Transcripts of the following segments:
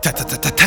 تا تا تا تا تا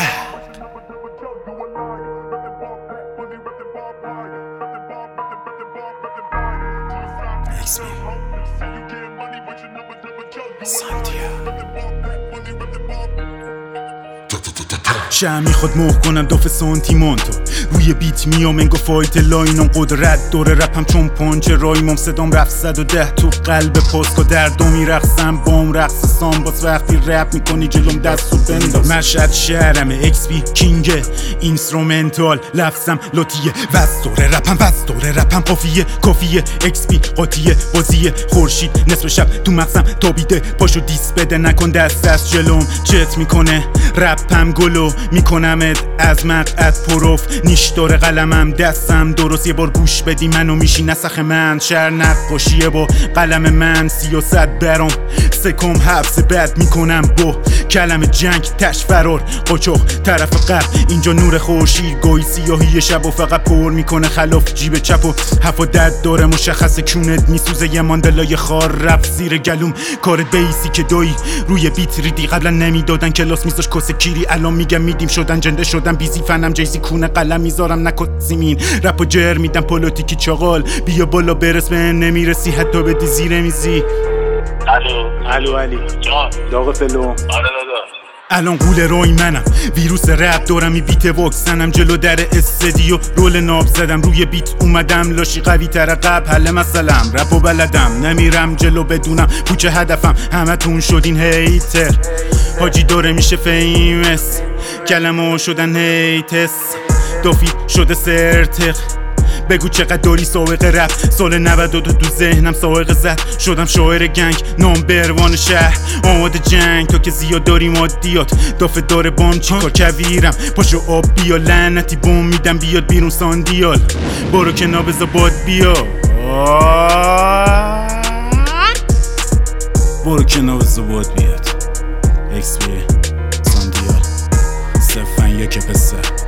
شمی خود موه کنم دوف سانتیمانتو روی بیت میام انگو فایت لاینم قدرت داره رپم چون پانچ رایمم صدام رفت 110 تو قلب پاسکو دردو میرقصم بام رقص سامباس وقتی رپ میکنی جلوم دستو بنداز مشهد شهرمه ایکس بی کینگه اینسترومنتال لفظم لاتیه وستوره رپم قافیه کافیه ایکس بی قاطیه بازیه خورشید نصف شب تو مغزم تابیده پاشو دیس بده نکن دست از جلوم چت میکنه رپم گلو میکنمت از مقعد پروف نیش داره قلمم دستم درست یه بار گوش بدی منو میشی نسخ من شهر نقاشیه با قلم من 30 برام سکم حبس بد میکنم با کلم جنگ تش فرار قاچاق طرف غرب اینجا نور خورشید گوی سیاهی شب و فقط پر میکنه خلاف جیب چپ و حفا درد داره مشخص کونت میسوزه یه ماندلای خار رفت زیر گلوم کارت بیسی که دایی روی بیت ریدی قبلا نمیدادن کلاس میذاش کاسه کیری الان میگم میدیم شدن جنده شدن بیزی فنم جیزی کونه قلم میذارم نکت زمین رپو جر میدم پولوتیکی چاقال بیا بالا برس به نمیرسی حتی بدی زیر میزی الو علی داغ فلو الان قول روی منم ویروس رپ دارم می بیت واکسنم جلو در استدیو رول ناب زدم روی بیت اومدم لاشی قوی تر قبل حل مسئلم رپو بلدم نمیرم جلو بدونم پوچه هدفم همه تون شدین هیتر حاجی داره میشه فیمس کلمه شدن هیتس دافی شده سرتق بگو چقدر داری سابقه رپ سال 92 تو ذهنم سابقه زد شدم شاعر گنگ نامبروان شهر آماده جنگ تا که زیاد داری مادیات دافه داره بام چیکار کویرم پاشو آب بیا لعنتی بوم میدم بیاد بیرون ساندیال برو که نابزا باد بیا برو که نابزا باد بیاد ایکس بی ساندیال صفن یک پسر